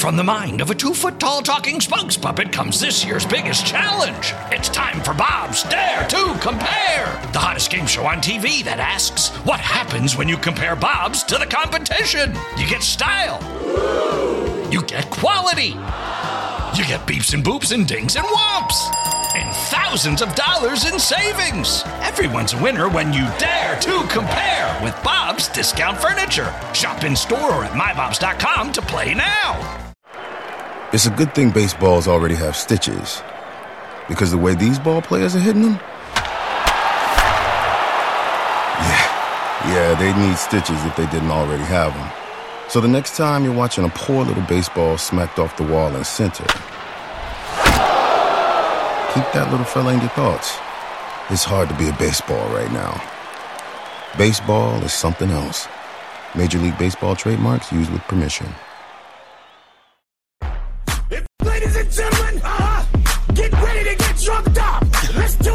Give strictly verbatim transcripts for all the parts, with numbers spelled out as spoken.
From the mind of a two-foot-tall talking spokes puppet comes this year's biggest challenge. It's time for Bob's Dare to Compare, the hottest game show on T V that asks, what happens when you compare Bob's to the competition? You get style. You get quality. You get beeps and boops and dings and whomps. And thousands of dollars in savings. Everyone's a winner when you dare to compare with Bob's Discount Furniture. Shop in store or at my bobs dot com to play now. It's a good thing baseballs already have stitches. Because the way these ball players are hitting them? Yeah, yeah, they need stitches if they didn't already have them. So the next time you're watching a poor little baseball smacked off the wall in center, keep that little fella in your thoughts. It's hard to be a baseball right now. Baseball is something else. Major League Baseball trademarks used with permission. Ladies and gentlemen, uh, get ready to get drunk up. Let's do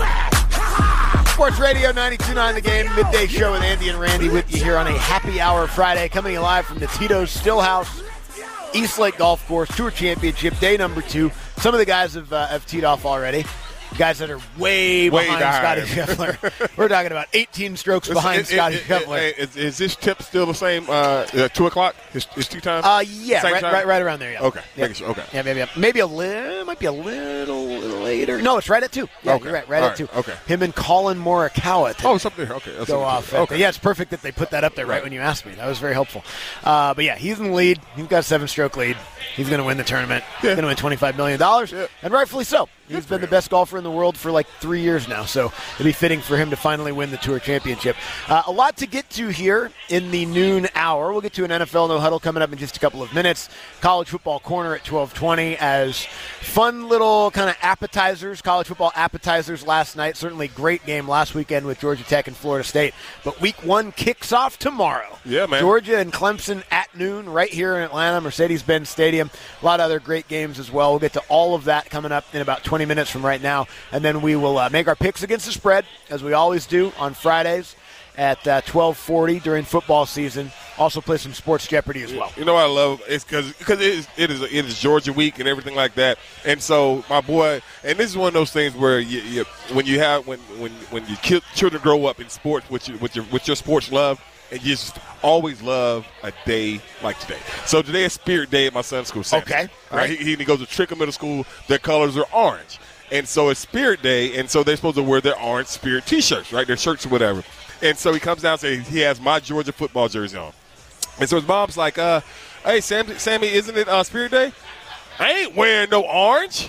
it. Sports Radio ninety-two point nine The Game, midday show with Andy and Randy with you here on a happy hour Friday, coming live from the Tito's Stillhouse, East Lake Golf Course, Tour Championship, day number two. Some of the guys have, uh, have teed off already. Guys that are way, way behind Scotty behind. Scheffler. We're talking about eighteen strokes behind it, Scotty it, it, Scheffler. It, is, is this tip still the same? Uh, uh, two o'clock? His, his two times? Uh, yeah, Same right, time? right, right around there. Yeah. Okay, yeah. making sure. Okay. Yeah, maybe maybe a little, might be a little, little later. No, it's right at two. Yeah, Okay. you're right, right All at two. right, okay. Him and Colin Morikawa. Oh, it's up there. Okay. That's Go up off. there. At Okay. the, yeah, it's perfect that they put that up there right, Right. when you asked me. That was very helpful. Uh, but yeah, he's in the lead. He's got a seven-stroke lead. He's going to win the tournament. Yeah. He's going to win twenty-five million dollars, Yeah. and rightfully so. He's Good for been the him. best golfer in the world for like three years now, so it'd be fitting for him to finally win the Tour Championship. Uh, a lot to get to here in the noon hour. We'll get to an N F L No Huddle coming up in just a couple of minutes. College Football Corner at twelve twenty as fun little kind of appetizers, college football appetizers last night. Certainly great game last weekend with Georgia Tech and Florida State. But week one kicks off tomorrow. Yeah, man. Georgia and Clemson at noon right here in Atlanta, Mercedes-Benz Stadium. A lot of other great games as well. We'll get to all of that coming up in about twenty minutes from right now. And then we will uh, make our picks against the spread, as we always do on Fridays at uh, twelve forty during football season. Also play some Sports Jeopardy as well. You know what I love? It's because because it is, it is it is Georgia week and everything like that. And so my boy, and this is one of those things where you, you when you have when when when your kid, children grow up in sports with you, with your with your sports love, and you just always love a day like today. So today is Spirit Day at my son's school. Saturday. Okay. All right. He, he goes to Trickham Middle School. Their colors are orange. And so it's Spirit Day, and so they're supposed to wear their orange Spirit T-shirts, right? Their shirts or whatever. And so he comes down and says he has my Georgia football jersey on. And so his mom's like, uh, hey, Sam, Sammy, isn't it uh, Spirit Day? I ain't wearing no orange.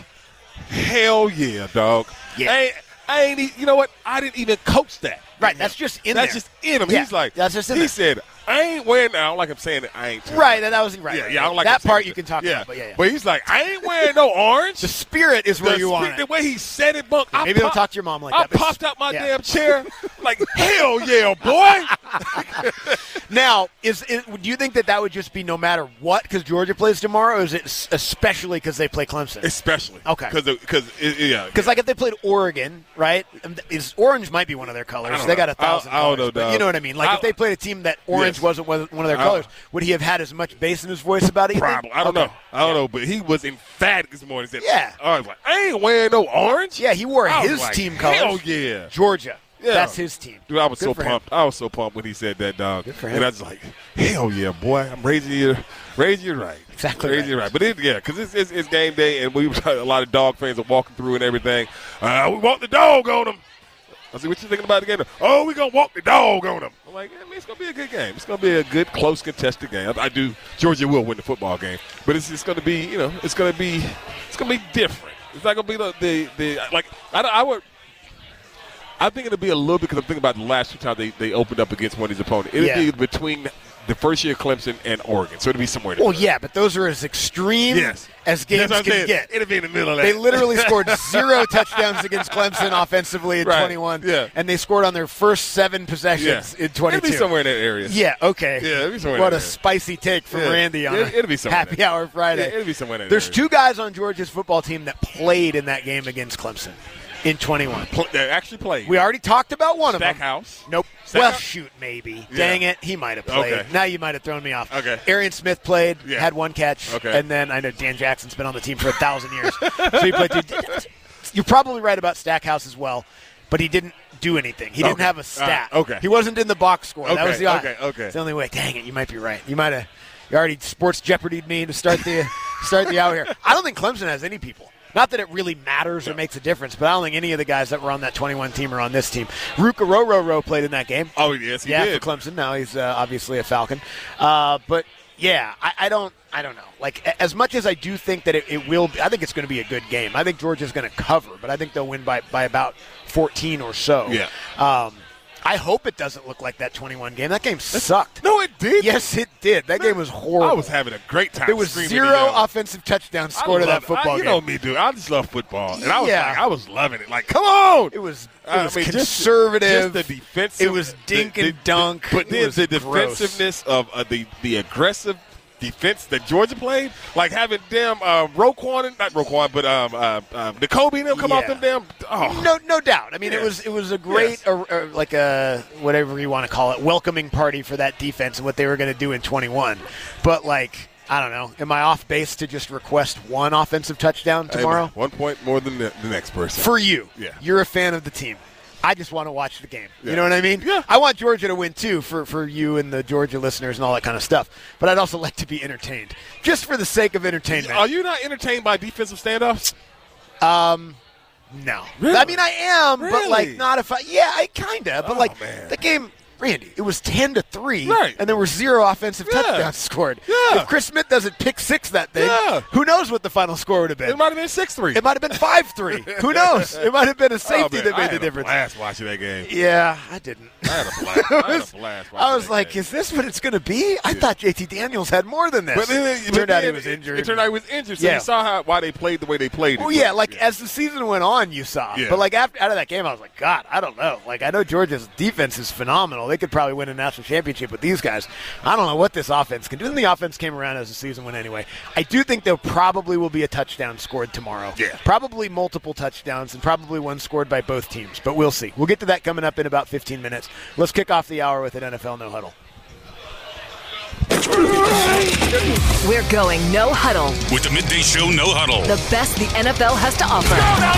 Hell yeah, dog. Yeah. I ain't, I ain't e- you know what? I didn't even coach that. Right, that's just in That's there. just in him. Yeah, He's like, that's just in he there. said, I ain't wearing, I don't like him saying it, I ain't. Right, that was right. Yeah, right, yeah, I don't like that him saying part it. you can talk yeah. about. But yeah, yeah. But he's like, I ain't wearing no orange. The spirit is where The you want spirit- it. The way he said it, Bunk. I Maybe don't pop- talk to your mom like I that. but- popped out my yeah. damn chair like, hell yeah, boy. Now, is it, do you think that that would just be no matter what because Georgia plays tomorrow, or is it s- especially because they play Clemson? Especially. Okay. Because, because yeah. Because like if they played Oregon, right? um, Is orange might be one of their colors? I don't They got a know. I- thousand. I don't colors, know, but dog. you know what I mean. Like I- if they played a team that orange Yes. wasn't one one of their I- colors, would he have had as much bass in his voice about it? you think? Problem. I don't Okay. know. I don't know. But he was emphatic this morning. He said, Yeah. I was like, I ain't wearing no orange. Yeah, he wore I was his like, team colors. Hell yeah. Georgia. Yeah. That's his team. Dude, I was Good so for him. pumped. I was so pumped when he said that, dog. Good for him. And I was like, hell yeah, boy. I'm raising you, raising you right. Exactly Raising right. you right. But it, yeah, because it's, it's, it's game day, and we a lot of dog fans are walking through and everything. Uh, we walk the dog on them. I said, what you thinking about the game? Oh, we're going to walk the dog on them. I'm like, yeah, man, it's going to be a good game. It's going to be a good, close, contested game. I, I do. Georgia will win the football game. But it's, it's going to be, you know, it's going to be, it's going to be different. It's not going to be the, the, the like, I, I would, I think it'll be a little bit because I'm thinking about the last two times they, they opened up against one of these opponents. It'll Yeah. be between the first year Clemson and Oregon. So it'll be somewhere there. Well, yeah, but those are as extreme Yes. as games That's what I'm can saying. get. It'll be in the middle of that. They literally scored zero touchdowns against Clemson offensively in Right. twenty-one, Yeah. and they scored on their first seven possessions Yeah. in twenty-two. It'll be somewhere in that area. Yeah, okay. Yeah, it'll be somewhere What in a there. spicy take from Yeah. Randy on It- a it'll be somewhere Happy there. Hour Friday. Yeah, it'll be somewhere in that There's area. two guys on Georgia's football team that played in that game against Clemson in twenty-one. Pl- they actually played. We already talked about one of them. Stackhouse. Nope. Well, shoot, maybe. Yeah. Dang it, he might have played. Okay. Now you might have thrown me off. Okay. Arian Smith played, Yeah. had one catch, Okay. and then I know Dan Jackson's been on the team for a thousand years, so he played. Two. You're probably right about Stackhouse as well, but he didn't do anything. He didn't Okay. have a stat. Uh, okay. He wasn't in the box score. That Okay, was the okay, okay. It's the only way. Dang it, you might be right. You might have. You already sports jeopardied me to start the start the hour here. I don't think Clemson has any people. Not that it really matters or makes a difference, but I don't think any of the guys that were on that twenty-one team are on this team. Ruka Rororo played in that game. Oh, yes, he yeah, did. for Clemson. Now he's uh, obviously a Falcon. Uh, but, yeah, I, I don't I don't know. Like, a- as much as I do think that it, it will be, I think it's going to be a good game. I think Georgia's going to cover, but I think they'll win by, by about fourteen or so. Yeah. Um, I hope it doesn't look like that twenty-one game. That game sucked. No, it did. Yes, it did. That game was horrible. I was having a great time. There was screaming zero and yelling. offensive touchdowns I scored in that love it. football I, you game. know me, dude. I just love football, and I was Yeah. like, I was loving it. Like, come on! It was, it I was mean, just- conservative. Just, the defensive. It was dink the, and the- dunk. But It then was the gross. defensiveness of uh, the the aggressive defense that Georgia played, like having them uh, Roquan, and, not Roquan, but um, uh, um, N'Kobe and them come off Yeah. them damn. Oh, No, no doubt. I mean, it Yes. was it was a great, Yes. uh, uh, like a whatever you want to call it, welcoming party for that defense and what they were going to do in twenty-one. But like, I don't know. Am I off base to just request one offensive touchdown Hey, tomorrow? one point more than the, the next person. For you, Yeah. you're a fan of the team. I just want to watch the game. You Yeah. know what I mean? Yeah. I want Georgia to win too, for, for you and the Georgia listeners and all that kind of stuff. But I'd also like to be entertained, just for the sake of entertainment. Are you not entertained by defensive standoffs? No. Really? I mean, I am, but Really? like not if I. Yeah, I kinda. But Oh, like man. the game, Randy, it was ten to three, Right. and there were zero offensive Yeah. touchdowns scored. Yeah. If Chris Smith doesn't pick six that thing, Yeah. who knows what the final score would have been? It might have been six three. It might have been five three. Who knows? It might have been a safety that made the difference. I had a blast watching that game. Yeah, I didn't. I had a blast. I had a blast watching I was that like, game. is this what it's going to be? I thought J T Daniels had more than this. But then it but turned out he then was it- injured. It turned out he was injured, so Yeah. you saw how why they played the way they played. Well, it. yeah, like as the season went on, you saw. Yeah. But like after out of that game, I was like, God, I don't know. Like I know Georgia's defense is phenomenal. They could probably win a national championship with these guys. I don't know what this offense can do. And the offense came around as the season went anyway. I do think there probably will be a touchdown scored tomorrow. Yeah. Probably multiple touchdowns and probably one scored by both teams. But we'll see. We'll get to that coming up in about fifteen minutes. Let's kick off the hour with an N F L No Huddle. We're going no huddle. With the Midday Show No Huddle. The best the N F L has to offer.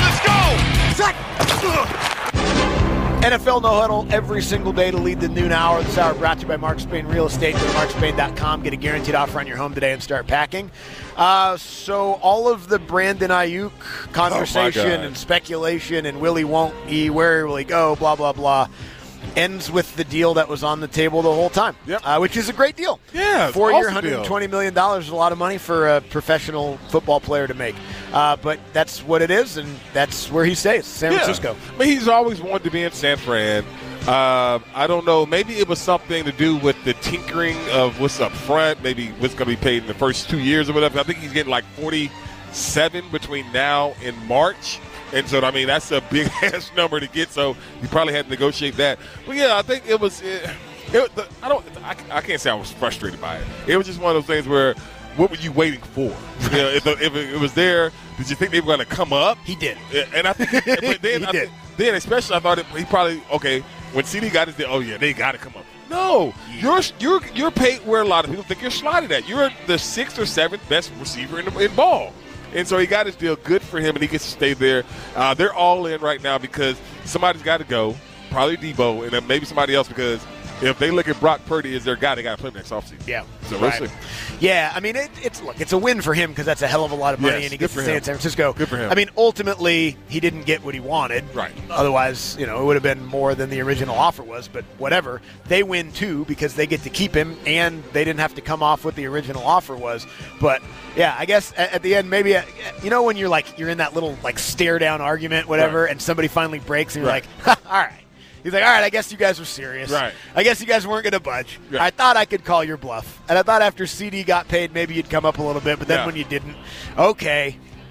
N F L No Huddle every single day to lead the noon hour. This hour brought to you by Mark Spain Real Estate. Go to mark spain dot com. Get a guaranteed offer on your home today and start packing. Uh, so all of the Brandon Ayuk conversation God. and speculation and will he, won't he, where will he go, blah, blah, blah, ends with the deal that was on the table the whole time, Yep. uh, which is a great deal. Yeah, it's Four-year, awesome one hundred twenty deal. million dollars is a lot of money for a professional football player to make. Uh, but that's what it is, and that's where he stays, San Yeah. Francisco. I mean, he's always wanted to be in San Fran. Uh, I don't know. Maybe it was something to do with the tinkering of what's up front. Maybe what's going to be paid in the first two years or whatever. I think he's getting like forty-seven between now and March. And so, I mean, that's a big ass number to get. So you probably had to negotiate that. But yeah, I think it was. It, it, the, I don't. I, I can't say I was frustrated by it. It was just one of those things where, what were you waiting for? You know, if, the, if it, it was there, did you think they were going to come up? He did. And I think, but then, He I, did. then especially, I thought it, he probably okay when C D got his deal. Oh yeah, they got to come up. No, you're you're you're paid where a lot of people think you're slotted at. You're the sixth or seventh best receiver in, the, in ball, and so he got his deal. Good for him, and he gets to stay there. Uh, they're all in right now because somebody's got to go. Probably Debo, and then maybe somebody else because if they look at Brock Purdy as their guy, they got to play him next offseason. Yeah. So we'll Right. see. Yeah, I mean, it, it's look, it's a win for him because that's a hell of a lot of money, Yes, and he good gets for to stay him. in San Francisco. Good for him. I mean, ultimately, he didn't get what he wanted. Right. Otherwise, you know, it would have been more than the original offer was. But whatever, they win too because they get to keep him, and they didn't have to come off what the original offer was. But yeah, I guess at, at the end, maybe uh, you know when you're like you're in that little like stare down argument, whatever, Right. and somebody finally breaks, and you're Right. like, all right. He's like, all right, I guess you guys were serious. Right. I guess you guys weren't going to budge. Yeah. I thought I could call your bluff. And I thought after C D got paid, maybe you'd come up a little bit, but then Yeah. when you didn't, okay,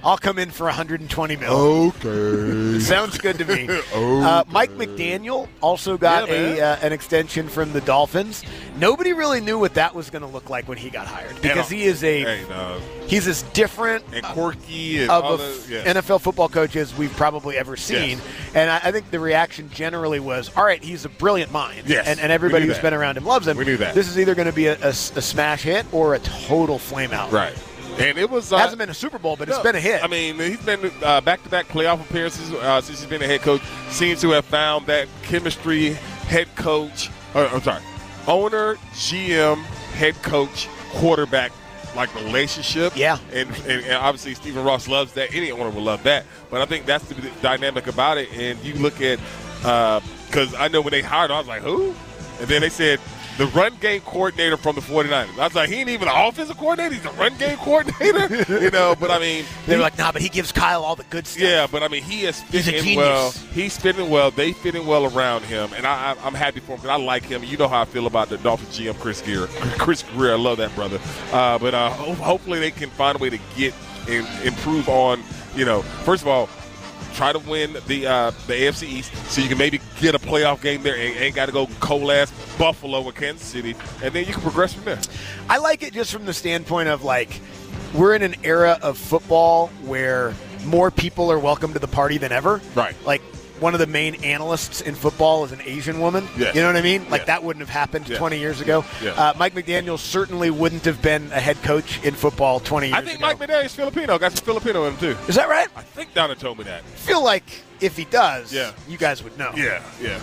I'll come in for one hundred twenty mil. Okay. Sounds good to me. uh, Mike McDaniel also got Yeah, a uh, an extension from the Dolphins. Nobody really knew what that was going to look like when he got hired because he is a Hey, dog. he's as different And quirky and of all a the, yeah. N F L football coach as we've probably ever seen. Yes. And I, I think the reaction generally was, all right, he's a brilliant mind. Yes, and, and everybody we knew who's that. been around him loves him. We knew that. This is either going to be a, a, a smash hit or a total flame out. Right. And it was. Uh, It hasn't been a Super Bowl, but no, it's been a hit. I mean, he's been uh, back-to-back playoff appearances uh, since he's been a head coach. Seems to have found that chemistry, head coach, or, I'm sorry, owner, G M, head coach, quarterback, like relationship. Yeah. And, and, and obviously Stephen Ross loves that. Any owner would love that. But I think that's the dynamic about it. And you look at, because uh, I know when they hired him, I was like, who? And then they said, the run game coordinator from the 49ers. I was like, he ain't even an offensive coordinator. He's a run game coordinator. You know, but I mean. They were he- like, nah, but he gives Kyle all the good stuff. yeah, but I mean, he is He's a fitting genius. well. He's fitting well. They fitting well around him, and I, I, I'm happy for him because I like him. You know how I feel about the Dolphins G M, Chris Greer. Chris Greer, I love that brother. Uh, but uh, ho- hopefully they can find a way to get and improve on. You know, first of all, try to win the uh, the A F C East so you can maybe get a playoff game there and ain't got to go cold ass Buffalo or Kansas City, and then you can progress from there. I like it just from the standpoint of, like, we're in an era of football where more people are welcome to the party than ever. Right. Like, one of the main analysts in football is an Asian woman. Yes. You know what I mean? Like, Yes. that wouldn't have happened Yes. twenty years ago. Yes. Uh, Mike McDaniel certainly wouldn't have been a head coach in football twenty years I think ago. Mike McDaniel's Filipino. Got some Filipino in him too. Is that right? I think Donna told me that. I feel like if he does, Yeah. you guys would know. Yeah, yeah.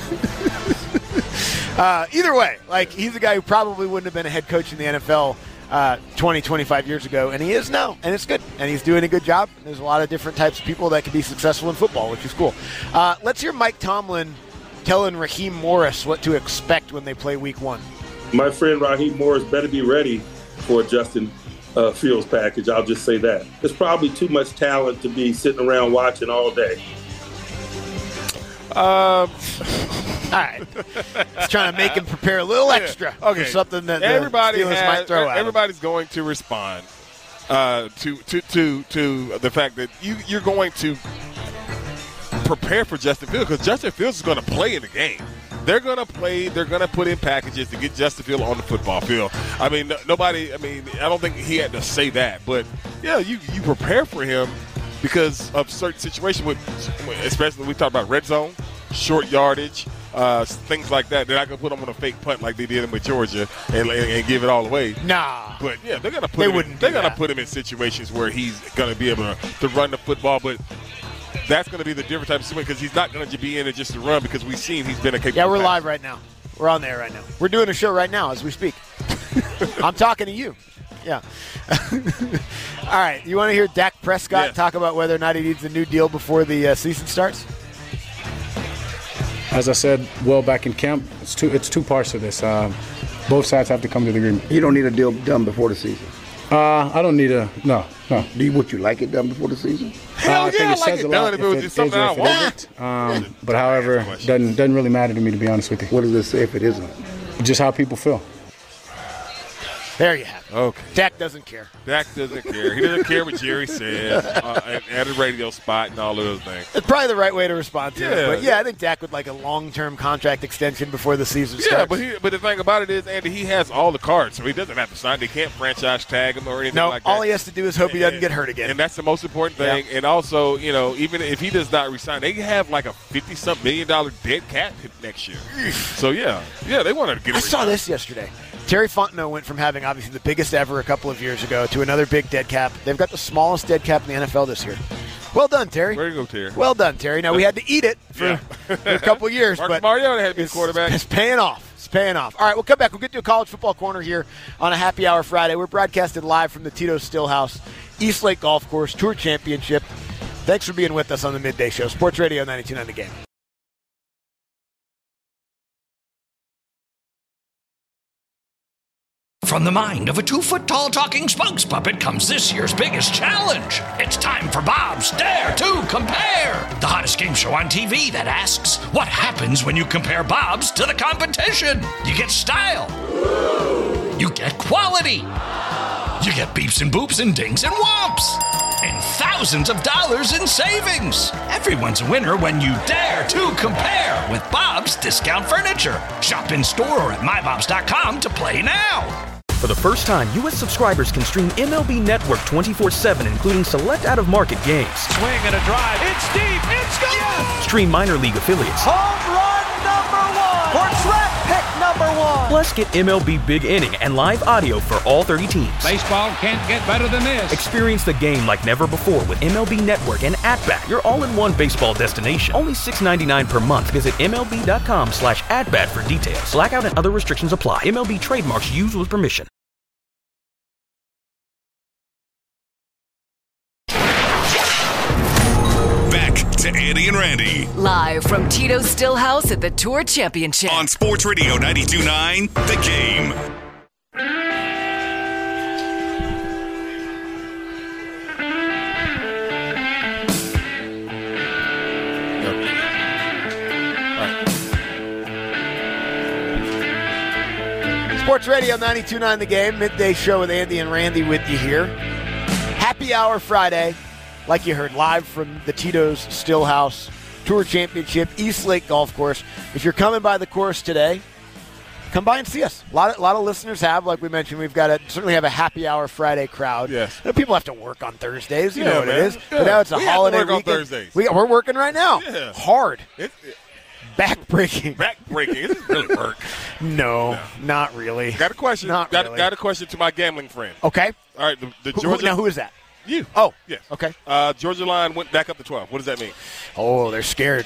Uh, either way, like, he's a guy who probably wouldn't have been a head coach in the N F L uh, twenty, twenty-five years ago, and he is now, and it's good, and he's doing a good job. There's a lot of different types of people that can be successful in football, which is cool. Uh, let's hear Mike Tomlin telling Raheem Morris what to expect when they play week one. My friend Raheem Morris better be ready for a Justin uh, Fields package. I'll just say that. There's probably too much talent to be sitting around watching all day. Um, All right. Just trying to make him prepare a little extra okay. for something that the everybody Steelers has, might throw at him. everybody's going to respond uh, to, to to to the fact that you you're going to prepare for Justin Fields because Justin Fields is going to play in the game. They're going to play. They're going to put in packages to get Justin Fields on the football field. I mean, no, nobody. I mean, I don't think he had to say that, but yeah, you you prepare for him because of certain situations. With especially we talk about red zone, short yardage. Uh, things like that. They're not going to put them on a fake punt like they did in with Georgia and, and, and give it all away. Nah. But yeah, they're going to put They him. wouldn't In, they're do going to that. put him in situations where he's going to be able to, to run the football. But that's going to be the different type of situation because he's not going to be in it just to run because we've seen he's been a capable. Yeah, we're passer. live right now. We're on there right now. We're doing a show right now as we speak. I'm talking to you. Yeah. All right. You want to hear Dak Prescott Yes. talk about whether or not he needs a new deal before the uh, season starts? As I said, well back in camp, it's two it's two parts to this. Uh, both sides have to come to the agreement. You don't need a deal done before the season. Uh, I don't need a no no. Do you, would you like it done before the season? Hell Uh, I yeah, think I it like says it a done lot if it was if just it is something or I if it want. isn't. Um, but however, doesn't doesn't really matter to me, to be honest with you. What does it say if it isn't? Just how people feel. There you have it. Okay. Dak doesn't care. Dak doesn't care. He doesn't care what Jerry says uh, at, at a radio spot and all of those things. It's probably the right way to respond to Yeah. it. But, yeah, I think Dak would like a long-term contract extension before the season Yeah, starts. but he, but the thing about it is, Andy, he has all the cards, so he doesn't have to sign. They can't franchise tag him or anything no, like that. all he has to do is hope he doesn't get hurt again. And that's the most important thing. Yeah. And also, you know, even if he does not resign, they have like a fifty-something million dollar dead cap hit next year. So, yeah. Yeah, they want to get I him saw resigned. this yesterday. Terry Fontenot went from having obviously the biggest ever a couple of years ago to another big dead cap. They've got the smallest dead cap in the N F L this year. Well done, Terry. Where you go, Terry? Well done, Terry. Now, we had to eat it for, Yeah. for a couple of years, Marcus but Mariota had to be the it's, quarterback. it's paying off. It's paying off. All right, we'll come back. We'll get to a college football corner here on a happy hour Friday. We're broadcasted live from the Tito's Stillhouse, East Lake Golf Course Tour Championship. Thanks for being with us on the Midday Show. Sports Radio ninety-two point nine The Game. From the mind of a two-foot-tall talking spokes puppet comes this year's biggest challenge. It's time for Bob's Dare to Compare, the hottest game show on T V that asks, what happens when you compare Bob's to the competition? You get style. You get quality. You get beeps and boops and dings and whomps. And thousands of dollars in savings. Everyone's a winner when you dare to compare with Bob's Discount Furniture. Shop in store or at my bobs dot com to play now. For the first time, U S subscribers can stream M L B Network twenty-four seven, including select out-of-market games. Swing and a drive. It's deep. It's gone. Yes. Stream minor league affiliates. Home run number one. Or draft pick number one. Plus, get M L B Big Inning and live audio for all thirty teams. Baseball can't get better than this. Experience the game like never before with M L B Network and At-Bat, your all-in-one baseball destination. Only six dollars and ninety-nine cents per month. Visit MLB.com slash at-bat for details. Blackout and other restrictions apply. M L B trademarks used with permission. To Andy and Randy. Live from Tito's Stillhouse at the Tour Championship. On Sports Radio ninety-two point nine, The Game. Sports Radio ninety-two point nine The Game. Midday show with Andy and Randy with you here. Happy Hour Friday. Like you heard, live from the Tito's Stillhouse Tour Championship, East Lake Golf Course. If you're coming by the course today, come by and see us. A lot of, a lot of listeners have, like we mentioned, we've got a certainly have a Happy Hour Friday crowd. Yes. You know, people have to work on Thursdays. You yeah, know what man. it is. Yeah. But now it's a we holiday have to work weekend. on Thursdays. We, we're working right now. Yeah. Hard. It, it, Back-breaking. Back-breaking. It doesn't really work. no, no, not really. Got a question. Not got, really. Got a question to my gambling friend. Okay. All right. The, the who, Georgia. Who, now, who is that? You. Oh. Yes. Okay. Uh, Georgia line went back up to twelve. What does that mean? Oh, they're scared.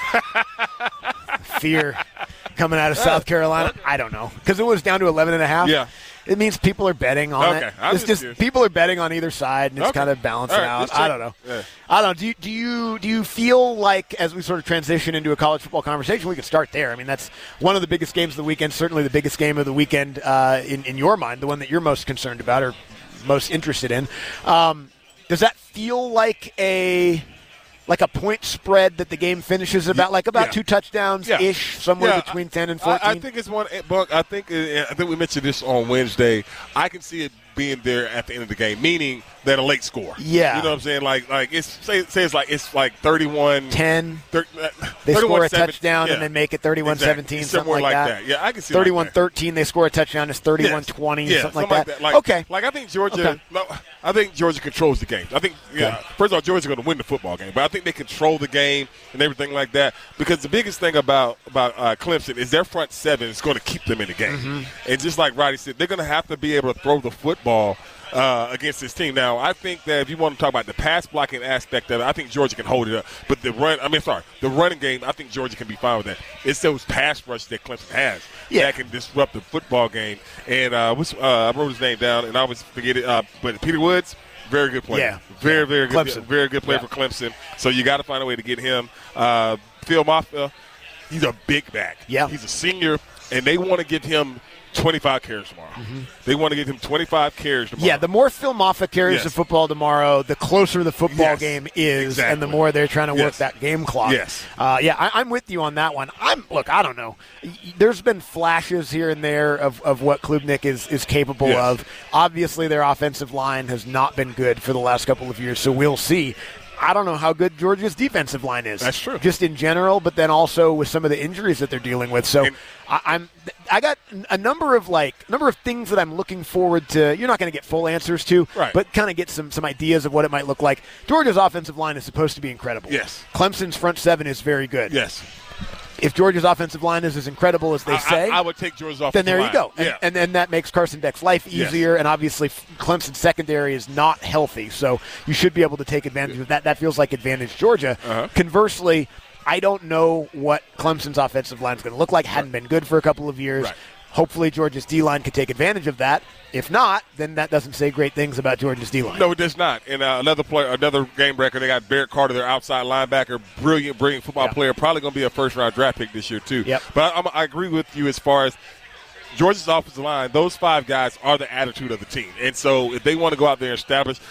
Fear coming out of South Carolina. I don't know. Because it was down to eleven and a half. Yeah. It means people are betting on okay. it. I'm it's just, just people are betting on either side, and it's okay. kind of balancing right, out. I don't know. Yeah. I don't know. Do you, do you do you feel like as we sort of transition into a college football conversation, we could start there? I mean, that's one of the biggest games of the weekend. Certainly the biggest game of the weekend uh, in in your mind, the one that you're most concerned about or most interested in. Um, does that feel like a like a point spread that the game finishes about, like about yeah. two touchdowns yeah. ish, somewhere yeah. between ten and fourteen? I, I think it's one. Buck, I think I think we mentioned this on Wednesday. I can see it being there at the end of the game, meaning that a late score. Yeah, you know what I'm saying. Like like it's say, say it's like it's like thirty-one ten thirty, uh, They score a seven, touchdown yeah. and then make it thirty-one seventeen, exactly. something like, like that. that. Yeah, I can see thirty-one thirteen like They score a touchdown. It's thirty-one twenty, yeah, something, something like that. that. Like, okay, like I think Georgia. Okay. No, I think Georgia controls the game. I think yeah. Okay. First of all, Georgia's going to win the football game, but I think they control the game and everything like that. Because the biggest thing about about uh, Clemson is their front seven is going to keep them in the game. Mm-hmm. And just like Roddy said, they're going to have to be able to throw the football Uh, against this team. Now, I think that if you want to talk about the pass blocking aspect of it, I think Georgia can hold it up. But the run, I mean, sorry, the running game, I think Georgia can be fine with that. It's those pass rush that Clemson has yeah. that can disrupt the football game. And uh, what's, uh, I wrote his name down, and I always forget it. Uh, but Peter Woods, very good player. Yeah. Very, very good. Clemson. Very good player yeah. for Clemson. So you got to find a way to get him. Uh, Phil Mafia, he's a big back. Yeah. He's a senior, and they want to give him twenty-five carries tomorrow. Mm-hmm. They want to give him twenty-five carries tomorrow. Yeah, the more Phil Moffitt carries yes. the football tomorrow, the closer the football yes. game is, exactly. and the more they're trying to work yes. that game clock. Yes. Uh, yeah, I, I'm with you on that one. I'm look, I don't know. There's been flashes here and there of, of what Klubnik is, is capable yes. of. Obviously, their offensive line has not been good for the last couple of years, so we'll see. I don't know how good Georgia's defensive line is. That's true. Just in general, but then also with some of the injuries that they're dealing with. So and, I, I'm I got a number of like number of things that I'm looking forward to. You're not going to get full answers to, right. but kind of get some some ideas of what it might look like. Georgia's offensive line is supposed to be incredible. Yes. Clemson's front seven is very good. Yes. If Georgia's offensive line is as incredible as they I, say, I, I would take Georgia's offensive then there line. you go. And, yeah. and then that makes Carson Beck's life easier, yes. and obviously Clemson's secondary is not healthy, so you should be able to take advantage of that. That feels like advantage Georgia. Uh-huh. Conversely, I don't know what Clemson's offensive line is going to look like. Hadn't been good for a couple of years. Right. Hopefully Georgia's D-line can take advantage of that. If not, then that doesn't say great things about Georgia's D-line. No, it does not. And uh, another player, another game breaker, they got Barrett Carter, their outside linebacker, brilliant, brilliant football yeah. player, probably going to be a first-round draft pick this year too. Yep. But I, I'm, I agree with you as far as Georgia's offensive line, those five guys are the attitude of the team. And so if they want to go out there and establish,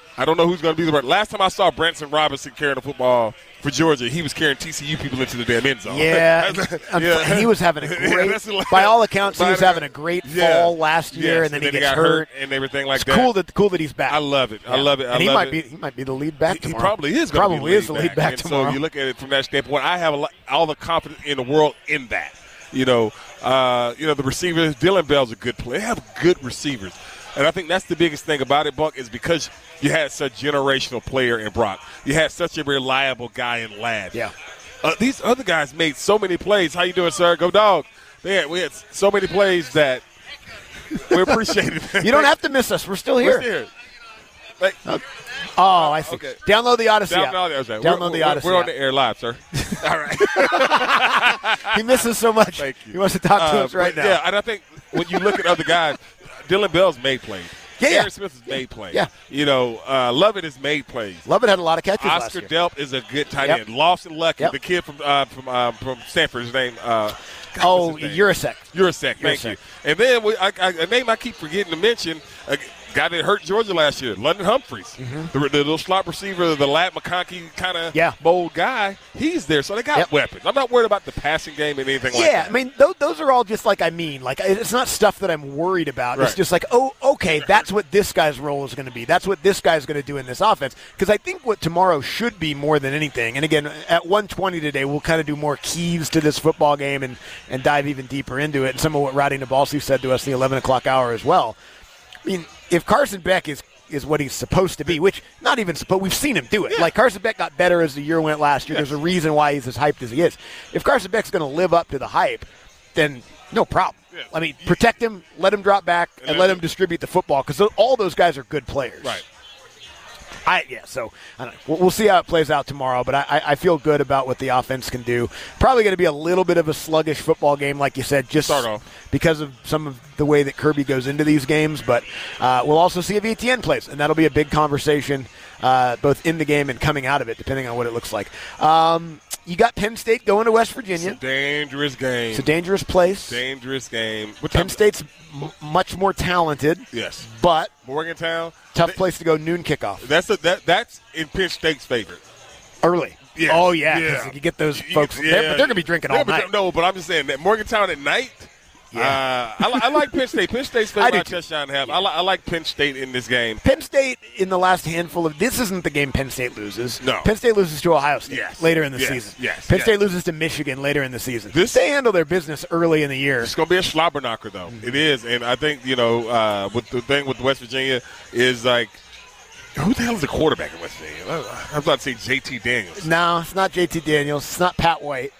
I don't know who's going to be the last time I saw Branson Robinson carrying the football for Georgia, he was carrying T C U people into the damn end zone. Yeah, yeah. he was having a great. Yeah, like, by all accounts, he was having a great yeah. fall last year, yes, and then and he then gets he got hurt. hurt and everything like it's that. Cool that cool that he's back. I love it. Yeah. I love it. I and he love might it. be he might be the lead back He, tomorrow. he probably is. Gonna Probably be is the lead back, back and tomorrow. So you look at it from that standpoint. I have a lot, all the confidence in the world in that. You know, uh, you know the receivers. Dylan Bell's a good player. They have good receivers. And I think that's the biggest thing about it, Buck, is because you had such a generational player in Brock. You had such a reliable guy in Ladd. Yeah. Uh, these other guys made so many plays. How you doing, sir? Go dog. They had, we had so many plays that we appreciate it. You don't have to miss us. We're still here. We're still here. Like, okay. Oh, I see. Okay. Download the Odyssey Download, app. Download, Download we're, the Odyssey We're on app. the air live, sir. All right. He misses so much. Thank you. He wants to talk to uh, us right but, now. Yeah, and I think when you look at other guys, Dylan Bell's made plays. Yeah, Aaron yeah. Smith has made plays. Yeah. You know, uh, Lovett has made plays. Lovett had a lot of catches last Oscar year. Delp is a good tight Yep. end. Lawson Lucky, Yep. the kid from uh, from uh, from Stanford, his name. Uh, God, Oh, what's his name? Urasek. Urasek, thank Urasek. you. And then we, I, I, a name I keep forgetting to mention, a guy that hurt Georgia last year, London Humphreys, Mm-hmm. the, the little slot receiver, the Lat McConkey kind of Yeah. bold guy. He's there, so they got Yep. weapons. I'm not worried about the passing game and anything like Yeah, that. I mean, those, those are all just like I mean. Like, it's not stuff that I'm worried about. It's Right. just like, oh, okay, that's what this guy's role is going to be. That's what this guy's going to do in this offense. Because I think what tomorrow should be more than anything, and again, at one twenty today, we'll kind of do more keys to this football game and, and dive even deeper into it. And some of what Roddy Nabalsi said to us in the eleven o'clock hour as well. I mean, if Carson Beck is is what he's supposed to be, which not even supposed, we've seen him do it. Yeah. Like Carson Beck got better as the year went last year. Yes. There's a reason why he's as hyped as he is. If Carson Beck's going to live up to the hype, then no problem. Yeah. I mean, protect him, let him drop back, and, And let then- him distribute the football because all those guys are good players. Right. I yeah, so I don't know. We'll, we'll see how it plays out tomorrow, but I, I feel good about what the offense can do. Probably going to be a little bit of a sluggish football game, like you said, just Start off. because of some of the way that Kirby goes into these games. But uh, we'll also see if E T N plays, and that'll be a big conversation uh, both in the game and coming out of it, depending on what it looks like. Um, you got Penn State going to West Virginia. It's a dangerous game. It's a dangerous place. dangerous game. What Penn time- State's m- much more talented, Yes. but Morgantown. tough They- place to go noon kickoff. That's a, that. That's in Penn State's favorite. Early. Yes. Oh, yeah. 'cause Yeah. You get those You- folks. yeah. they're, but they're going to be drinking all Yeah, but night. No, but I'm just saying that Morgantown at night. Yeah. Uh, I, li- I like Penn State. Penn State's I favorite do my too. touchdown to have. I, li- I like Penn State in this game. Penn State in the last handful of this isn't the game Penn State loses. No. Penn State loses to Ohio State Yes. later in the Yes. season. Yes. Penn Yes. State loses to Michigan later in the season. This- they handle their business early in the year. It's going to be a slobber knocker, though. It is, and I think you know, uh, with the thing with West Virginia is like, who the hell is the quarterback in West Virginia? I was about to say J T Daniels. No, it's not J T Daniels. It's not Pat White.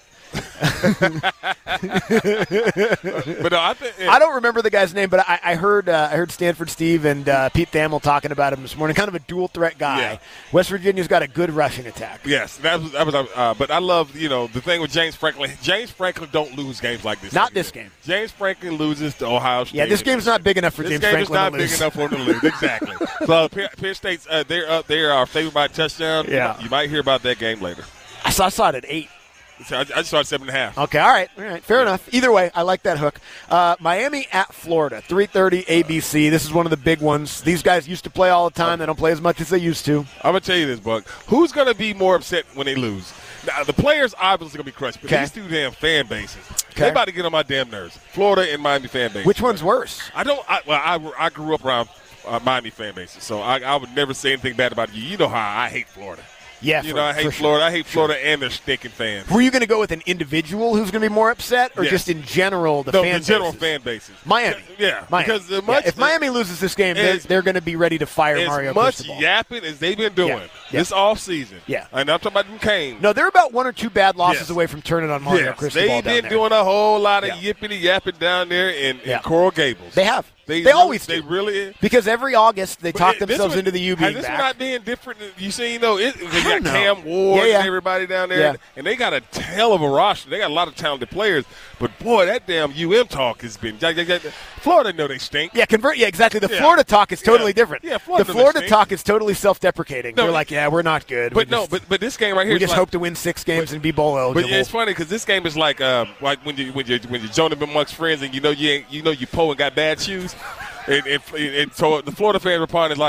But no, I think I don't remember the guy's name, but I, I heard uh, I heard Stanford Steve and uh, Pete Thamel talking about him this morning. Kind of a dual threat guy. Yeah. West Virginia's got a good rushing attack. Yes, that was. That was uh, but I love you know the thing with James Franklin. James Franklin don't lose games like this. Not anymore. this game. James Franklin loses to Ohio State. Yeah, this game's not big enough for This James game Franklin is not to big lose. enough for him to lose. Exactly. So Penn, Penn State's uh, they're up. They are favored by a touchdown. Yeah. You might hear about that game later. I saw, I saw it at eight. So I, I just saw it seven and a half. Okay, all right, all right, fair enough. Either way, I like that hook. Uh, Miami at Florida, three thirty A B C. This is one of the big ones. These guys used to play all the time. They don't play as much as they used to. I'm gonna tell you this, Buck. Who's gonna be more upset when they lose? Now, the players obviously gonna be crushed, but Okay. these two damn fan bases, Okay. they about to get on my damn nerves. Florida and Miami fan bases. Which one's worse? I don't. I, well, I, I grew up around uh, Miami fan bases, so I, I would never say anything bad about you. You know how I hate Florida. Yeah, You for- know, I for hate sure. Florida. I hate Florida and their stinking fans. Were you going to go with an individual who's going to be more upset, or Yes. just in general the no, fan the general bases? fan bases. Miami. Yeah, Miami. because the Yeah, much, if Miami loses this game, they're, as- they're going to be ready to fire as Mario much Cristobal. yapping as they've been doing Yeah, yeah. this off season. Yeah. And I'm talking about them Kane. No, they're about one or two bad losses Yes. away from turning on Mario Yes, Cristobal they've down been there. doing a whole lot of Yeah. yippity yapping down there in, in Yeah. Coral Gables. They have. They, They really- always They do. really. Because every August they But talk it- this themselves one- into the U has being this back. one not being different? You see, you know, it, you I got don't know. Cam Ward Yeah, yeah. and everybody down there, Yeah. and they got a hell of a roster. They got a lot of talented players, but boy, that damn U M talk has been. Florida know they stink. Yeah, convert. Yeah, exactly. The Yeah. Florida talk is totally Yeah. different. Yeah, Florida the knows Florida they stink. talk is totally self-deprecating. No, They're like, yeah, we're not good. But we no, just, but but this game right here, we is just like, hope to win six games and be bowl eligible. But it's funny because this game is like um, like when you when you when you're joining amongst friends and you know you ain't, you know you po and got bad shoes, and, and, and so the Florida fans report is like,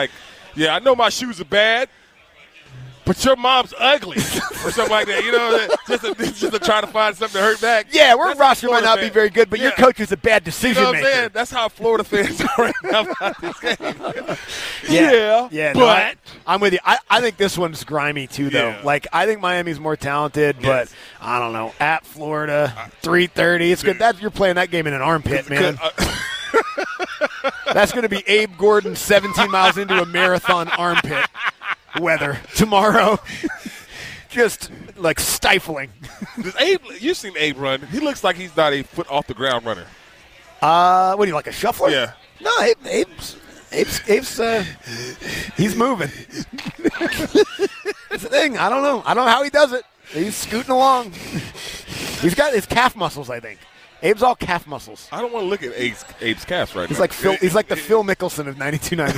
yeah, I know my shoes are bad, but your mom's ugly or something like that. You know, just to, just to try to find something to hurt back. Yeah, our roster might not fan. be very good, but yeah. your coach is a bad decision you know what maker. I'm saying? That's how Florida fans are right now about this game. Yeah, yeah, yeah. but No, I, I'm with you. I, I think this one's grimy too, though. Yeah. Like I think Miami's more talented, Yes. but I don't know. At Florida, three thirty. It's good. That you're playing that game in an armpit, man. Uh, That's going to be Abe Gordon seventeen miles into a marathon armpit weather tomorrow. Just like stifling. Does Abe, you've seen Abe run. He looks like he's not a foot off the ground runner. Uh, what do you like, a shuffler? Yeah. No, Abe, Abe's, Abe's, Abe's uh, he's moving. That's the thing. I don't know. I don't know how he does it. He's scooting along. He's got his calf muscles, I think. Abe's all calf muscles. I don't want to look at Abe's, Abe's calves right He's now. like Phil. He's like the Phil Mickelson of ninety-two nine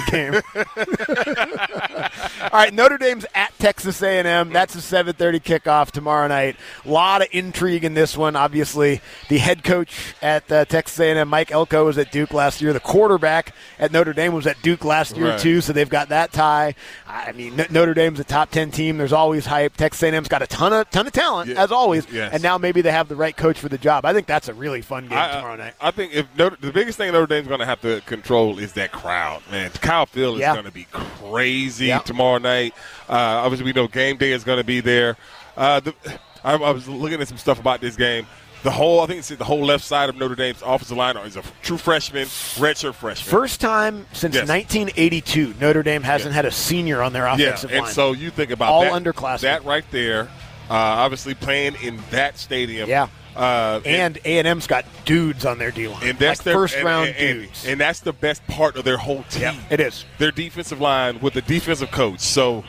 The Game. All right, Notre Dame's at Texas A and M. That's a seven thirty kickoff tomorrow night. A lot of intrigue in this one. Obviously, the head coach at uh, Texas A and M, Mike Elko, was at Duke last year. The quarterback at Notre Dame was at Duke last year Right. too, so they've got that tie. I mean, N- Notre Dame's a top ten team. There's always hype. Texas A and M's got a ton of ton of talent, Yeah. as always, Yes. and now maybe they have the right coach for the job. I think that's a really fun game I, uh, tomorrow night. I think if Notre, the biggest thing Notre Dame's going to have to control is that crowd, man. Kyle Field is Yeah. going to be crazy Yeah. tomorrow night. Uh, obviously, we know game day is going to be there. Uh, the, I, I was looking at some stuff about this game. The whole, I think it's the whole left side of Notre Dame's offensive line is a true freshman, redshirt freshman. First time since Yes. nineteen eighty-two, Notre Dame hasn't Yes. had a senior on their yeah, offensive and line. so you think about All that, underclassmen. that right there. Uh, obviously, playing in that stadium. Yeah. Uh, and A and M's got dudes on their D-line. And that's like their first and- round and, and, dudes. and that's the best part of their whole team. Yeah, it is. Their defensive line with the defensive coach. So,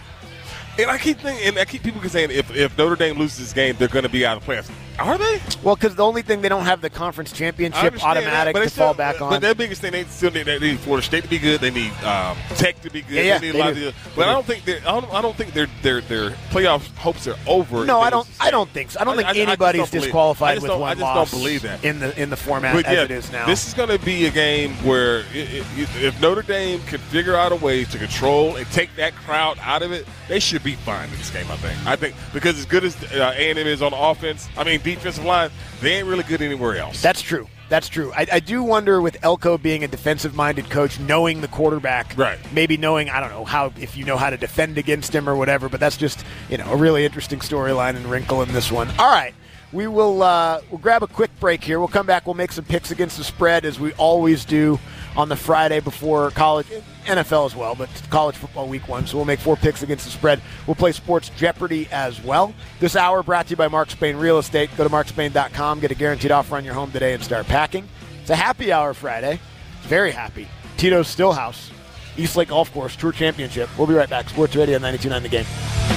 and I keep thinking, and I keep people saying if, if Notre Dame loses this game, they're going to be out of playoffs. Are they? Well, because the only thing they don't have the conference I championship understand automatic that, but to they still- fall back on. But their biggest thing, they still need, they need Florida State to be good. They need um, Tech to be good. Yeah, yeah, they need they a lot do. of the, But I don't think they're, I don't, I don't think their their their playoff hopes are over. no, if I they don't. lose this I game. don't think so. I don't I- think I- I just anybody's don't believe- I disqualified just with don't- one I just loss. don't believe that. in the in the format But as yeah, it is now. This is going to be a game where it, it, if Notre Dame can figure out a way to control and take that crowd out of it, they should be fine in this game, I think. I think because as good as uh, A and M is on offense, I mean defensive line, they ain't really good anywhere else. That's true. That's true. I, I do wonder with Elko being a defensive-minded coach, knowing the quarterback, Right. maybe knowing, I don't know, how if you know how to defend against him or whatever, but that's just, you know, a really interesting storyline and wrinkle in this one. All right. We will uh, we'll grab a quick break here. We'll come back. We'll make some picks against the spread as we always do on the Friday before college, N F L as well, but college football week one. So we'll make four picks against the spread. We'll play Sports Jeopardy as well. This hour brought to you by Mark Spain Real Estate. Go to mark spain dot com. Get a guaranteed offer on your home today and start packing. It's a happy hour Friday. Very happy. Tito's Stillhouse, East Lake Golf Course Tour Championship. We'll be right back. Sports Radio ninety-two point nine The Game.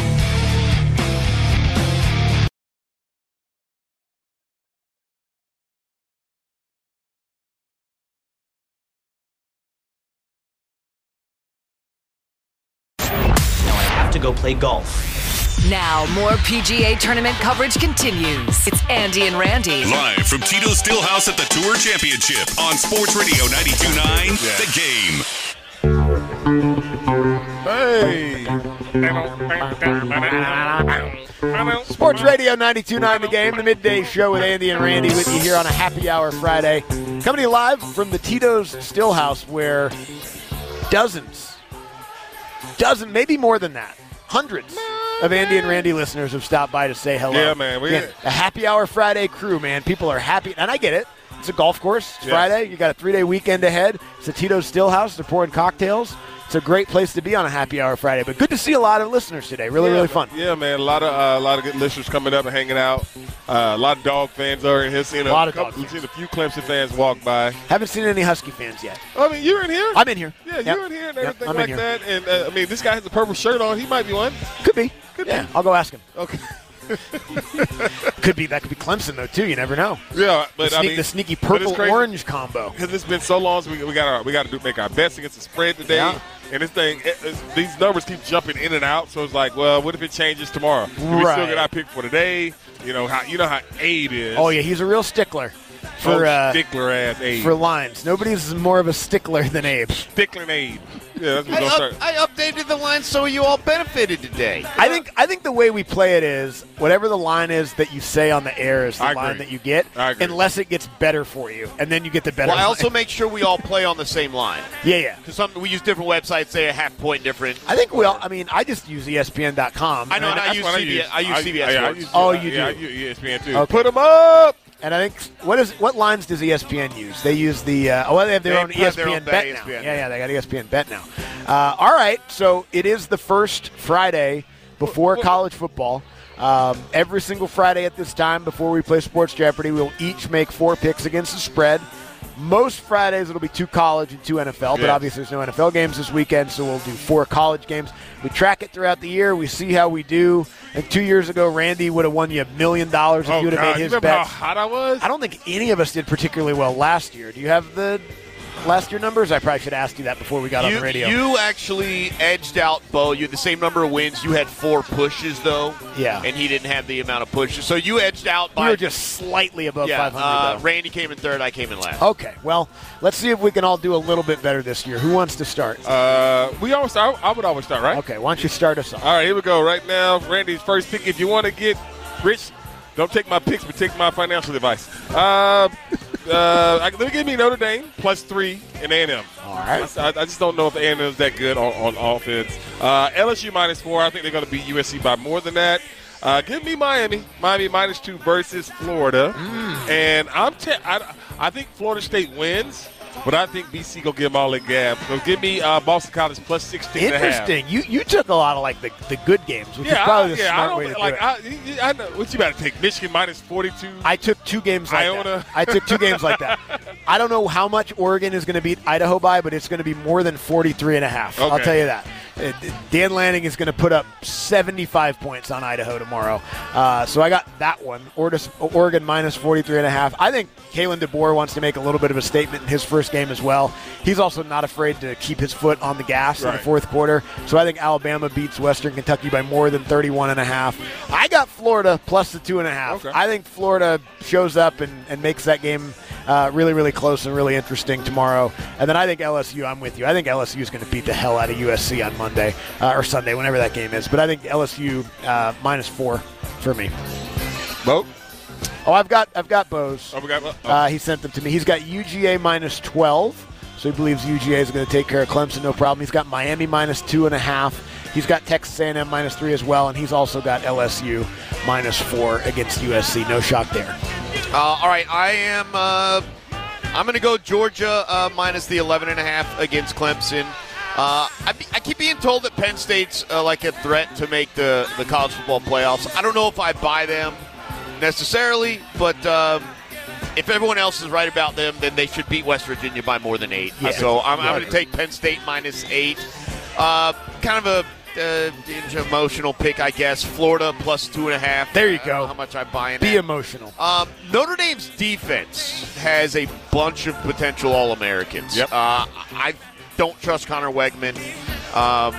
To go play golf. Now, more P G A tournament coverage continues. It's Andy and Randy. Live from Tito's Stillhouse at the Tour Championship on Sports Radio ninety-two point nine The Game. Sports Radio ninety-two point nine The Game, the midday show with Andy and Randy with you here on a happy hour Friday. Coming to you live from the Tito's Stillhouse where dozens, dozen, maybe more than that, hundreds of Andy and Randy listeners have stopped by to say hello. Yeah, man. We, Again, a happy hour Friday crew, man. People are happy, and I get it. It's a golf course. It's Yes. Friday. You got a three-day weekend ahead. It's the Tito's Stillhouse. They're pouring cocktails. It's a great place to be on a happy hour Friday. But good to see a lot of listeners today. Really, yeah, really fun. Yeah, man. A lot of uh, a lot of good listeners coming up and hanging out. Uh, a lot of dog fans are in here. Seen a, A lot of couple, dog we've seen a few Clemson fans walk by. Haven't seen any Husky fans yet. I mean, you're in here. I'm in here. Yeah, Yep. you're in here and Yep, everything I'm in like here. that. And uh, I mean, this guy has a purple shirt on. He might be one. Could be. Could yeah, be. I'll go ask him. Okay. Could be. That could be Clemson, though, too. You never know. Yeah, but the, I sneak, mean, the sneaky but it's crazy. purple-orange combo. Because it's been so long, so we, we got our, we got to do make our bets against the spread today. Yeah. And this thing, it, it's, these numbers keep jumping in and out. So it's like, well, what if it changes tomorrow? Do we Right. still get our pick for today? You know how you know how Abe is. Oh, yeah, he's a real stickler. for oh, uh, stickler ass Abe. for lines. Nobody's more of a stickler than Abe. Stickler and Abe. Yeah, that's what I, we're up, gonna start. I updated the line so you all benefited today. I think I think the way we play it is whatever the line is that you say on the air is the I line agree. that you get, I agree. unless it gets better for you, and then you get the better. Well, I also line. make sure we all play on the same line. yeah, yeah. Because some we use different websites, say a half point different. I think we all. I mean, I just use E S P N dot com. I know, and I That's use what C B S. I use C B S yeah, I Sports. use- Oh, yeah, you yeah, I do? use E S P N too. Okay. Put them up. And I think what is what lines does E S P N use? They use the uh, oh, well, they have their They own have E S P their N own Bet bet, now. E S P N. Yeah, yeah, they got E S P N Bet now. Uh, all right, so it is the first Friday before college football. Um, every single Friday at this time before we play Sports Jeopardy, we'll each make four picks against the spread. Most Fridays it'll be two college and two N F L, but Yes. obviously there's no N F L games this weekend, so we'll do four college games. We track it throughout the year. We see how we do. And two years ago, Randy would have won you a million dollars if Oh, you would have God. made You his remember bets. how hot I was? I don't think any of us did particularly well last year. Do you have the last year numbers? I probably should have asked you that before we got You, on the radio. you actually edged out Bo. You had the same number of wins. You had four pushes, though. Yeah. And he didn't have the amount of pushes. So you edged out by. we were just slightly above yeah, five hundred. uh, though. Randy came in third. I came in last. Okay, well, let's see if we can all do a little bit better this year. Who wants to start? Uh, we always start. I would always start, right? Okay, why don't you start us off? All right, here we go. Right now, Randy's first pick. If you want to get rich, don't take my picks, but take my financial advice. Uh, uh, I- let me give me Notre Dame plus three in A and M. All right. I, I just don't know if A and M is that good on, on offense. Uh, L S U minus four. I think they're going to beat U S C by more than that. Uh, give me Miami. Miami minus two versus Florida. Mm. And I'm te- I, I think Florida State wins, but I think B C going to give them all a gab. So give me uh, Boston College plus sixteen and a half. Interesting. You you took a lot of like the, the good games, which is Yeah, probably I, the yeah, I smart don't way to like. do it. I, I know what you got to take. Michigan minus forty-two. I took two games like Iona. that. I took two games like that. I don't know how much Oregon is going to beat Idaho by, but it's going to be more than forty-three and a half. I'll Okay. tell you that. Uh, Dan Lanning is going to put up seventy-five points on Idaho tomorrow. Uh, so I got that one. Oregon, Oregon minus forty-three and a half. I think Kalen DeBoer wants to make a little bit of a statement in his first game as well. He's also not afraid to keep his foot on the gas in the Right. fourth quarter. So I think Alabama beats Western Kentucky by more than thirty-one and a half. I got Florida plus the two and a half. Okay. I think Florida shows up and, and makes that game uh, really, really close and really interesting tomorrow. And then I think L S U, I'm with you. I think L S U is going to beat the hell out of U S C on Monday uh, or Sunday, whenever that game is. But I think L S U uh, minus four for me. Bo? Oh, I've got I've got Bose. Oh, we got. Oh. Uh, he sent them to me. He's got U G A minus twelve, so he believes U G A is going to take care of Clemson, no problem. He's got Miami minus two and a half. He's got Texas A and M minus three as well, and he's also got L S U minus four against U S C. No shock there. Uh, all right, I am. Uh, I'm going to go Georgia uh, minus the eleven and a half against Clemson. Uh, I, be, I keep being told that Penn State's uh, like a threat to make the, the college football playoffs. I don't know if I buy them necessarily, but um, if everyone else is right about them, then they should beat West Virginia by more than eight. Yeah. So I'm, I'm Yeah. going to take Penn State minus eight. Uh, kind of a uh, emotional pick, I guess. Florida plus two and a half. There you I don't go. know how much I buy in Be that. emotional. Um, Notre Dame's defense has a bunch of potential All-Americans. Yep. Uh, I don't trust Connor Wegman. Um,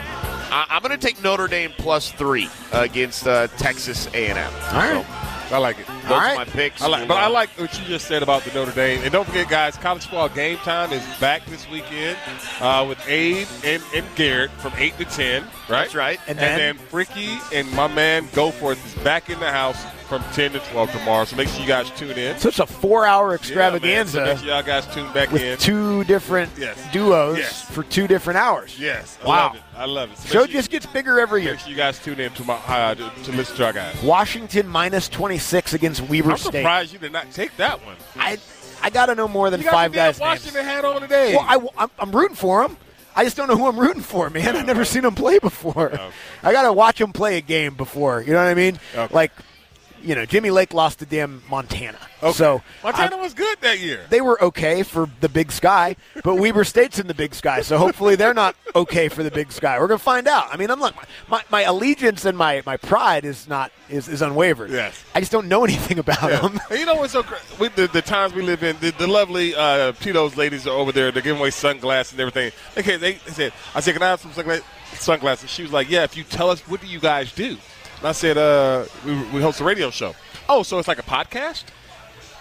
I, I'm going to take Notre Dame plus three against uh, Texas A and M. All right. I like it. Those All are right. my picks. I like, but I like what you just said about the Notre Dame. And don't forget, guys, college football game time is back this weekend uh, with Abe and, and Garrett from eight to ten, right? That's right. And And then- then, Fricky and my man Goforth is back in the house from ten to twelve tomorrow. So make sure you guys tune in. So it's a four-hour Yeah, man. extravaganza So make sure y'all guys tune back with in. two different Yes. duos Yes. for two different hours. Yes. I Wow. love it. I love it. So make Show sure you- just gets bigger every year. Make sure you guys tune in to my uh, to, to listen to our guys. Washington minus twenty-six against Weber I'm State. surprised you did not take that one. I I got to know more than You got five the damn guys' names. Washington hat on today. Well, I, I'm, I'm rooting for him. I just don't know who I'm rooting for, man. I've never seen him play before. Okay. I got to watch him play a game before. You know what I mean? Okay. Like, you know, Jimmy Lake lost to damn Montana. Okay. So Montana I- was good that year. they were okay for the Big Sky, but Weber State's in the Big Sky, so hopefully they're not okay for the Big Sky. We're gonna find out. I mean, I'm like my, my allegiance and my, my pride is not is, is unwavered. Yes. I just don't know anything about Yeah. them. And you know what's so cra- with the, the times we live in, the, the lovely uh, Tito's ladies are over there. They're giving away sunglasses and everything. Okay, they, they said, I said, can I have some sungla- sunglasses? She was like, yeah, if you tell us, what do you guys do? And I said, uh, we, we host a radio show. Oh, so it's like a podcast?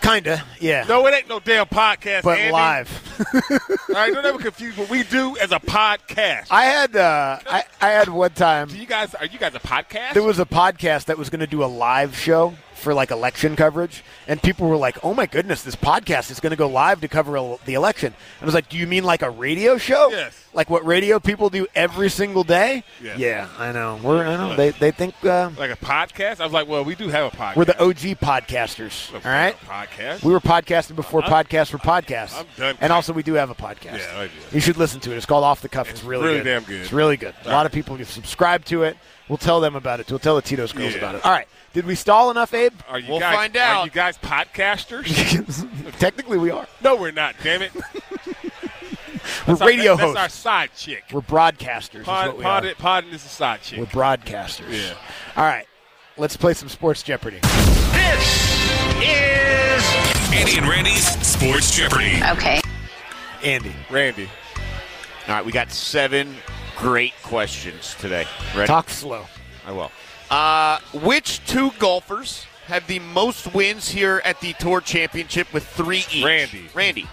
Kinda, yeah. No, it ain't no damn podcast, But Andy. live. All right, don't ever confuse what we do as a podcast. I had uh, I, I had one time. Do you guys are you guys a podcast? There was a podcast that was going to do a live show for like election coverage, and people were like, "Oh my goodness, this podcast is going to go live to cover el- the election." And I was like, "Do you mean like a radio show? Yes. Like what radio people do every single day?" Yes. Yeah, I know. We're I know they they think uh, like a podcast. I was like, well, we do have a podcast. we're the O G podcasters. All right, podcast. we were podcasting before I'm- podcasts were podcasts. I'm done. And also, we do have a podcast. Yeah, I do. You should listen to it. It's called Off the Cuff. It's, really, really good. damn good. It's really good. A All lot right. of people have subscribed to it. We'll tell them about it. We'll tell the Tito's girls Yeah. about it. All right. Did we stall enough, Abe? Are you We'll guys, find out. Are you guys podcasters? Technically, we are. No, we're not. Damn it. We're That's our- radio that's, hosts. That's our side chick. We're broadcasters. Pod, is what we pod, are. Pod is a side chick. We're broadcasters. Yeah. All right. Let's play some Sports Jeopardy. This is Andy and Randy's Sports Jeopardy. Okay. Andy. Randy. All right, we got seven great questions today. Ready? Talk slow. I will. Uh, which two golfers have the most wins here at the Tour Championship with three each? Randy. Randy.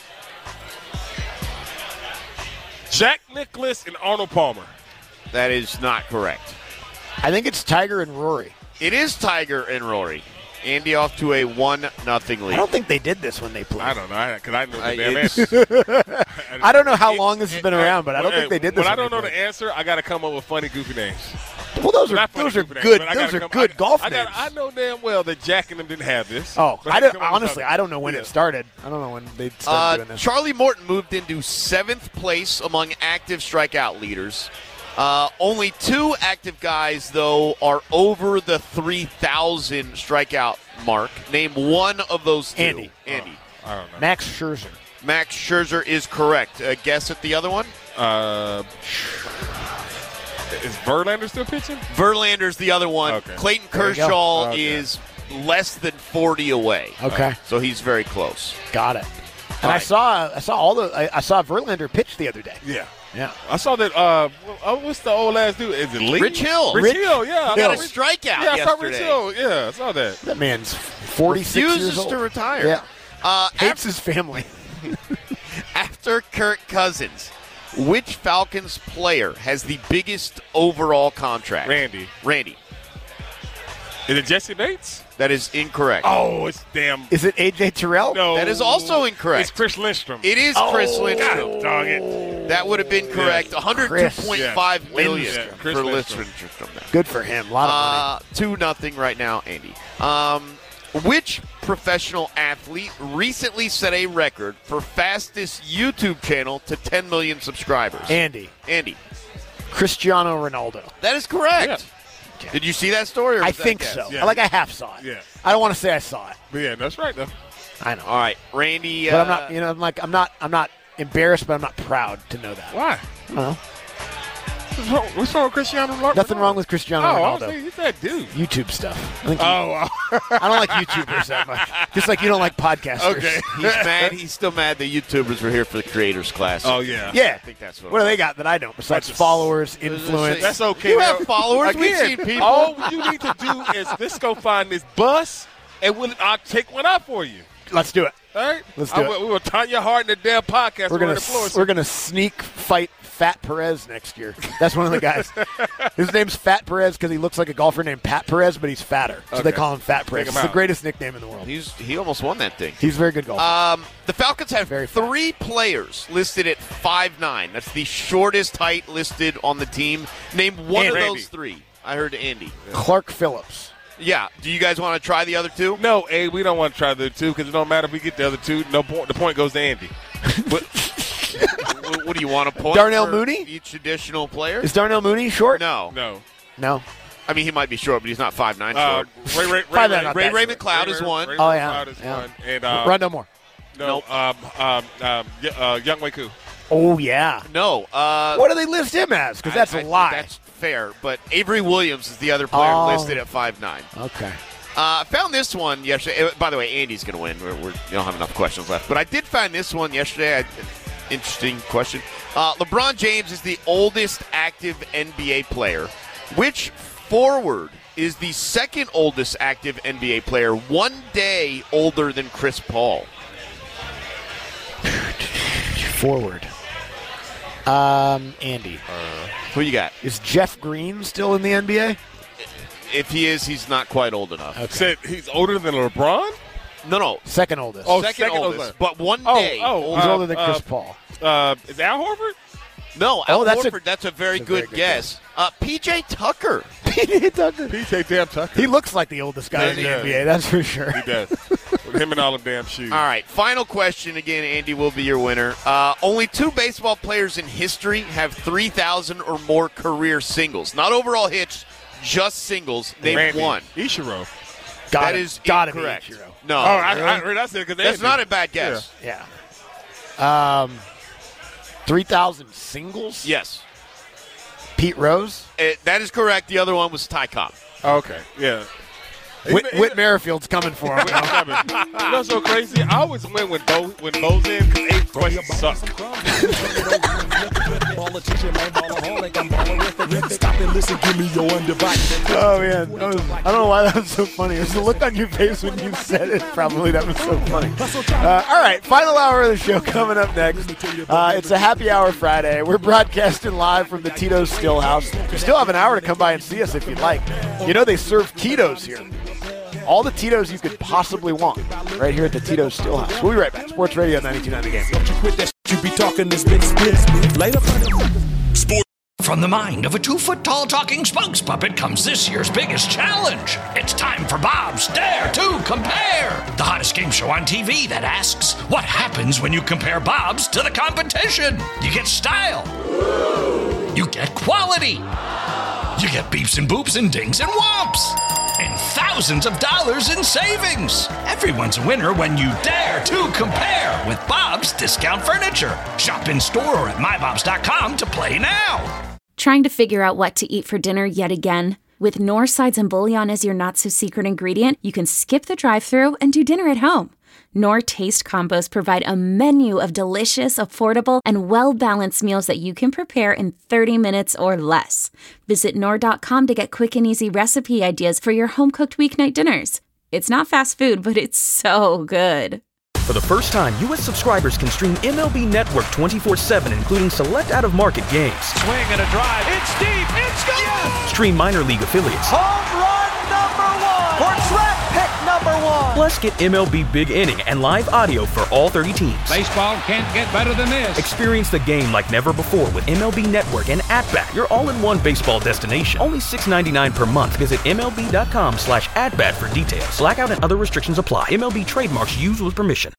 Jack Nicklaus and Arnold Palmer. That is not correct. I think it's Tiger and Rory. It is Tiger and Rory. Andy off to a one nothing lead. I don't think they did this when they played. I don't know because I know the Uh, damn it's- answer. I don't know how long this has been around, but I don't When- think they did this. When I when don't know they the answer, I got to come up with funny, goofy names. played. Well, those are Not funny, those are goofy names, good. but I Those gotta are come- good I, golf I, names. got, I know damn well that Jack and them didn't have this. Oh, But I gotta don't, come up with honestly, something. I don't know when Yeah. it started. I don't know when they started Uh, doing this. Charlie Morton moved into seventh place among active strikeout leaders. Uh, only two active guys, though, are over the three thousand strikeout mark. Name one of those two. Andy. Andy. I don't know. Max Scherzer. Max Scherzer is correct. Uh, guess at the other one? Uh, is Verlander still pitching? Verlander's the other one. Okay. Clayton There you go. Kershaw Okay. is less than forty away. Okay, So he's very close. got it. And All I right. saw I saw all the I, I saw Verlander pitch the other day. Yeah. Yeah. I saw that. Uh, oh, what's the old ass dude? Is it Lee? Rich Hill. Rich, Rich Hill. Yeah. I Got a saw Rich- strikeout Yeah, I saw Rich yesterday. Hill. Yeah, I saw that. That man's forty-six Refuses years old. to retire. Yeah. Uh, Hates his family. After Kirk Cousins, which Falcons player has the biggest overall contract? Randy. Randy. Is it Jesse Bates? That is incorrect. Oh, it's damn. Is it A J Terrell? No. That is also incorrect. It's Chris Lindstrom. It is Chris God, Lindstrom. dog it. That would have been correct. one hundred two point five Yes. million Yeah, Chris for Lindstrom. Lindstrom. Good for him. A lot of money. Uh, two nothing right now, Andy. Um, which professional athlete recently set a record for fastest YouTube channel to ten million subscribers? Andy. Andy. Cristiano Ronaldo. That is correct. Did you see that story? Or I was that think guess? so. Yeah. Like I half saw it. Yeah. I don't want to say I saw it. But yeah, that's right though. I know. All right, Randy. But uh, I'm not. You know, I'm like I'm not. I'm not embarrassed, but I'm not proud to know that. Why? I don't know. What's wrong, what's wrong with Cristiano Ronaldo? Nothing wrong with Cristiano Oh, I was Ronaldo. thinking he's that dude. YouTube stuff. I, think he- Oh, I don't like YouTubers that much. Just like you don't like podcasters. okay. He's mad. He's still mad that YouTubers were here for the creators class. Oh yeah. Yeah. I think that's what. What do they got that I don't? Besides Bunch of followers, was gonna influence. say- That's okay. You have though. followers. We've Again, seen people. All you need to do is let's go find this bus, and we'll, I'll take one out for you. Let's do it. All right. Let's do I, it. We will Tanya Hart in the damn podcast. We're on gonna the floor. we're gonna sneak fight Fat Perez next year. That's one of the guys. His name's Fat Perez because he looks like a golfer named Pat Perez, but he's fatter, so they Okay. call him Fat Perez. Take him It's the out. greatest nickname in the world. He's he almost won that thing. He's a very good golfer. Um, the Falcons have Very fat. three players listed at five nine. That's the shortest height listed on the team. Name one Andy. of those three. I heard Andy. Clark Phillips. Yeah. Do you guys want to try the other two? No, A, we don't want to try the other two because it don't matter if we get the other two. No point. The point goes to Andy. what, what- what do you want to point? Darnell for Mooney? Each additional player? Is Darnell Mooney short? No. No. No. I mean, he might be short, but he's not five nine Uh, short. Ray, Ray, Ray, Five Ray, nine, not Ray that Raymond short. Cloud Ray, is Ray, one. Ray, Oh, Ray yeah. Cloud is Yeah. one. And um, Rondo Moore. no, Nope. um, um, um, y- uh, Young Wei Koo. Oh yeah. No. Uh, What do they list him as? Because that's I- a I- lie. That's fair, but Avery Williams is the other player Oh. listed at five nine. Okay. Uh, I found this one yesterday. Uh, By the way, Andy's going to win. We're, we're, we don't have enough questions left. But I did find this one yesterday. I, interesting question. Uh, LeBron James is the oldest active N B A player. Which forward is the second oldest active N B A player, one day older than Chris Paul? Forward. Um, Andy. Uh, who you got? Is Jeff Green still in the N B A? If he is, he's not quite old enough. Okay. Said he's older than LeBron? No, no. Second oldest. Oh, second, second oldest. oldest. But one day. Oh, oh he's uh, older than Chris uh, Paul. Uh, is Al Horford? No, Al oh, that's Horford. A, that's a very that's good, a very good guess. guess. Uh, P J Tucker. P J Tucker. P J damn Tucker. He looks like the oldest guy yeah, in the yeah. N B A, that's for sure. He does. With him and all them damn shoes. All right, final question again. Andy will be your winner. Uh, only two baseball players in history have three thousand or more career singles. Not overall hits, just singles. Name Randy one. Ichiro. Got that it. is Got incorrect. It, no. Oh, I, I heard that said because that's not a bad guess. Yeah. yeah. Um, three thousand singles? Yes. Pete Rose? Uh, that is correct. The other one was Ty Cobb. Okay, yeah. Whit, Whit Merrifield's coming for him. You know what's so crazy? I always win when Bo when Bo's in because eight questions suck. Oh man, was, I don't know why that was so funny. It was the look on your face when you said it. Probably that was so funny. Uh, all right, final hour of the show coming up next. Uh, it's a happy hour Friday. We're broadcasting live from the Tito's Still House. You still have an hour to come by and see us if you'd like. You know they serve Tito's here. All the Tito's you could possibly want right here at the Tito's Still House. We'll be right back. Sports Radio ninety-two point nine The Game. Don't you quit that shit. You be talking this big split. Later. Sport. From the mind of a two-foot-tall talking spokes puppet comes this year's biggest challenge. It's time for Bob's Dare to Compare, the hottest game show on T V that asks, what happens when you compare Bob's to the competition? You get style. You get quality. You get beeps and boops and dings and whomps. And thousands of dollars in savings. Everyone's a winner when you dare to compare with Bob's Discount Furniture. Shop in store or at my bobs dot com to play now. Trying to figure out what to eat for dinner yet again? With Knorr sides and bouillon as your not-so-secret ingredient, you can skip the drive-thru and do dinner at home. Knorr Taste Combos provide a menu of delicious, affordable, and well-balanced meals that you can prepare in thirty minutes or less. Visit Knorr dot com to get quick and easy recipe ideas for your home-cooked weeknight dinners. It's not fast food, but it's so good. For the first time, U S subscribers can stream M L B Network twenty-four seven, including select out-of-market games. Swing and a drive. It's deep. It's gone. Yes. Stream minor league affiliates. Home run number one. Or draft pick number one. Plus, get M L B Big Inning and live audio for all thirty teams. Baseball can't get better than this. Experience the game like never before with M L B Network and At-Bat, your all-in-one baseball destination. Only six dollars and ninety-nine cents per month. Visit M L B dot com slash at bat for details. Blackout and other restrictions apply. M L B trademarks used with permission.